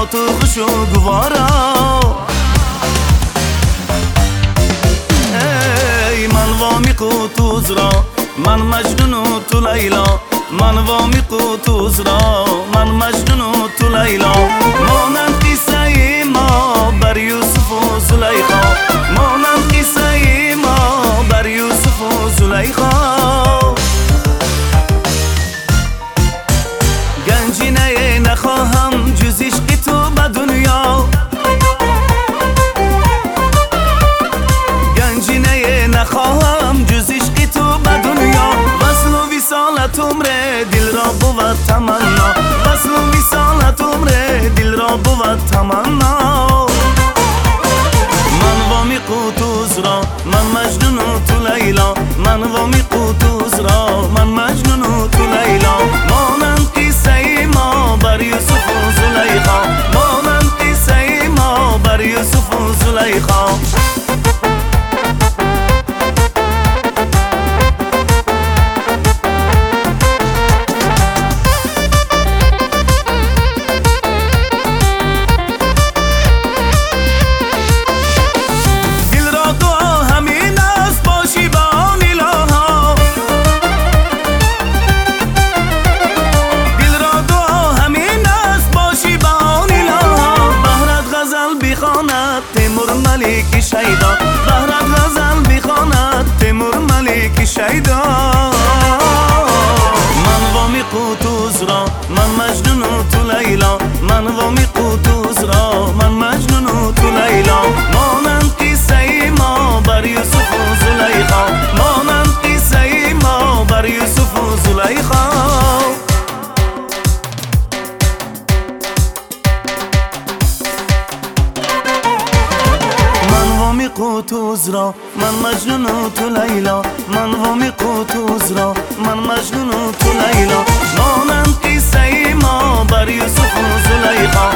تو خوش و گوارا. ای من وامی قوتوز را، من مجنون و تو لیلا. من وامی قوتوز را، من مجنون و تو لیلا. مانند قصه ما بر یوسف و زلیخا، مانند قصه ما بر یوسف و زلیخا. گنجینه نخواهم جز عشق تو به دنیا، گنجینه نخواهم جز عشق تو به دنیا. وصل و وصالت عمر دل را بود تمنا، وصل و وصالت عمر دل را بود تمنا. من وامی قوتوز را، من مجنون و تو لیلا. من وامی قوتوز را، من مجنون و تو لیلا. مانند قصه ما بر یوسف و زلیخا، مانند قصه ما بر یوسف و زلیخا. تیمور ملک شیدا، بهرت غزل بخواند تیمور ملک شیدا. من وامی قوتوز را، من مجنون و تو لیلا. من وامی قوتوز را، من مجنون و تو لیلا. مانند قصه ما بر یوسف و زلیخا، مانند قصه ما بر یوسف و زلیخا. قوتوز را، من مجنون و تو لیلا. من وامی قوتوز را، من مجنون و تو لیلا. مانند قصه ما بر یوسف و زلیخا،